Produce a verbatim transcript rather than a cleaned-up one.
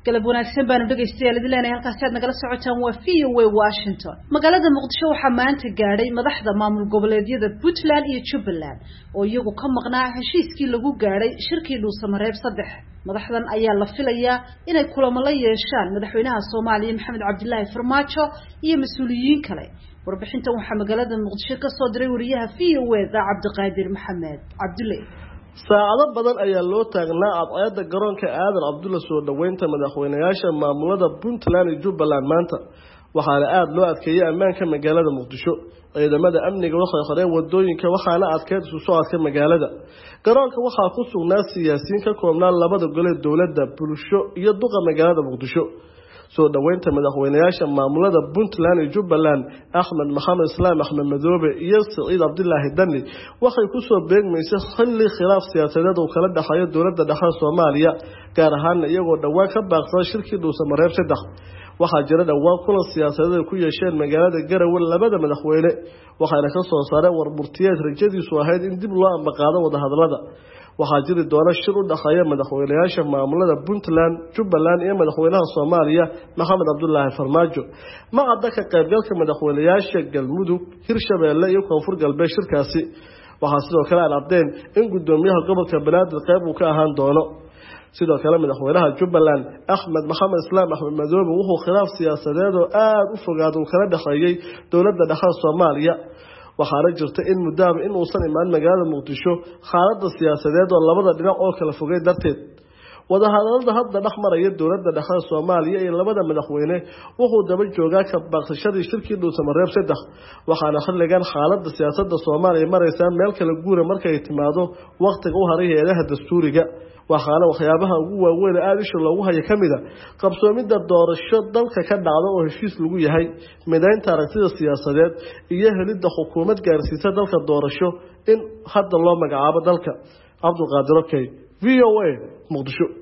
قلب وناكسن بانو dhageystayaal idilana halkaas aad nagala socotaan waa V O A Washington magaalada Muqdisho waxa maanta gaaray madaxda maamul goboleedyada Puntland iyo Jubaland oo iyagu ka maqnaa heshiiskii lagu gaaray shirkii Dhuusamareeb saddex madaxdan ayaa la filayaa inay kulamo la yeeshaan madaxweynaha Soomaaliya Maxamed Cabdullaahi Farmaajo iyo mas'uuliyiin kale warbixintan waxa magaalada Muqdisho ka soo diray wariyaha V O A Cabdiqaadir Maxamed Cabdullaahi saacado badan ayaa loo taagnaa cadceeda garoonka aadan Cabdulla soo dhaweynta madaxweynayaasha maamulada Puntland iyo Jubaland maanta waxaana aad loo adkeeyay ammaanka magaalada Muqdisho ciidamada amniga waxay xoreen wadooyinka waxaana adkeed isu socodka magaalada garoonka waxa ku sugnaa siyaasiyiin ka koobnaa labada gole dawladda bulsho iyo duqa magaalada Muqdisho soo dhaweynta madaxweynayaasha maamulada Puntland iyo Jubaland Axmed Maxamed Islaam Axmed Madoobe iyo Saciid Cabdullaahi Dani waxay ku soo beegmaysay xilli khilaaf siyaasadeed oo kala dhaxaya dawladda dhexe Soomaaliya gaar ahaan iyagoo dhawaan ka baaqsaday shirkii Dhuusamareeb saddex waxaa jira dhawaan kulan siyaasadeed ku yeesheen magaalada Garowe labada madaxweyne waxaana ka soo saaray warburtiyeed rajadiisu ahayd in dib loo ambaqaado wada hadalada waxaa jiri doona shir u dhaxeeya madaxweynayaasha maamulada Puntland Jubaland iyo madaxweynaha Soomaaliya Maxamed Cabdullaahi Farmaajo ma cadda ka qaybgalka madaxweynayaasha Galmudug Hirshabeelle iyo Koonfur Galbeed shirkaasi waxaa sidoo kale aan caddeyn in gudoomiyaha gobolka Banaadir qayb uu ka ahaan doono sidoo kale madaxweynaha Jubaland Axmed Maxamed Islaam Axmed Madoobe wuxuu khilaaf siyaasadeed oo aad u fogaado kala dhaxeeyay dawladda dhexe Soomaaliya waxaana jirta in mudaam in uusan imaan magaalada Muqdisho xaaladda siyaasadeed oo labada dhinac oo kala fogay darteed wada hadalada hadda dhaxmaraya dawladda dhexe Soomaaliya iyo labada madaxweyne wuxuu daba joogaa ka baaqsashadii shirkii Dhuusamareeb saddex waxaana xilligan xaaladda siyaasadda Soomaaliya maraysa meel kala guura markay timaado waqtiga u haray heeraha dastuuriga waxaana waxyaabaha ugu waaweyn aad isha loogu hayo kamida qabsoomida doorasho dalka ka dhacdo oo heshiis lagu yahay midaynta aragtida siyaasadeed iyo helidda xukuumad gaarsiisa dalka doorasho in hadda loo magacaabo dalka Cabdiqaadir Okey V O A Muqdisho.